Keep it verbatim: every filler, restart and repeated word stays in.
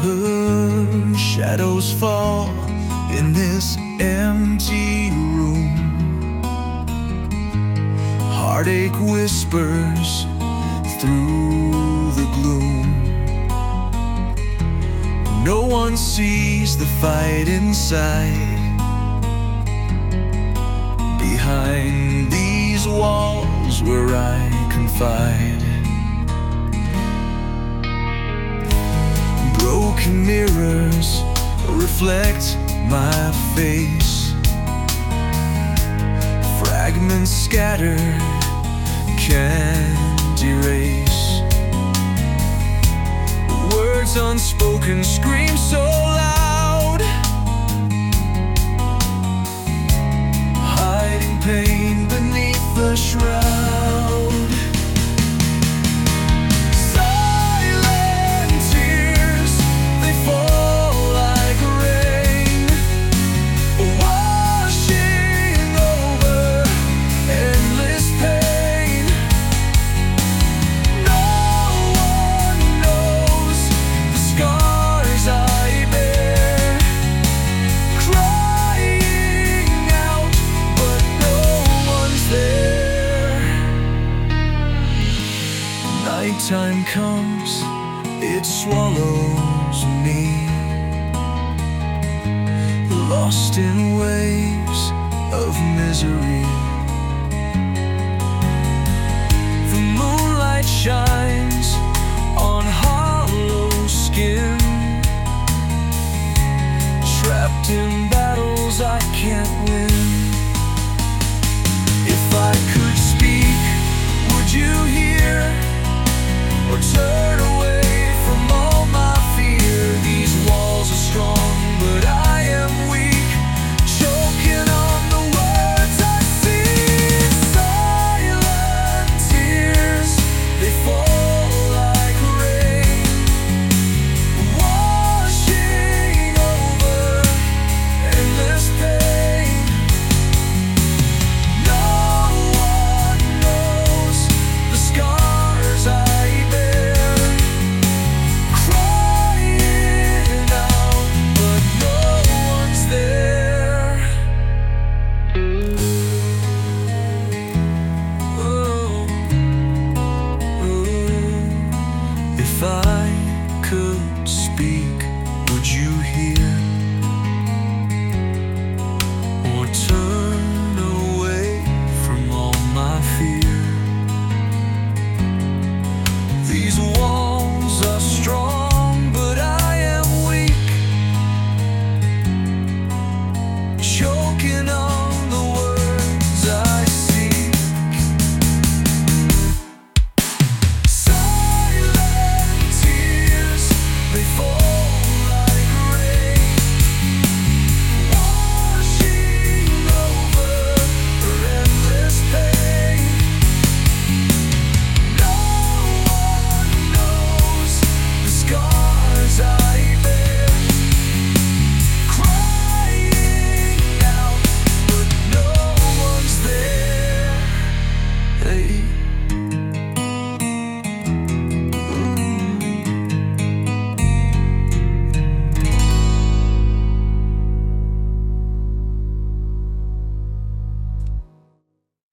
her shadows fall in this empty room. Heartache whispers through the gloom. No one sees the fight inside. Behind these walls where I confide. Broken mirrors reflect my face. Fragments scattered can't erase. Words unspoken scream so loud, hiding pain beneath the shroud. Nighttime comes, it swallows me, lost in waves of misery.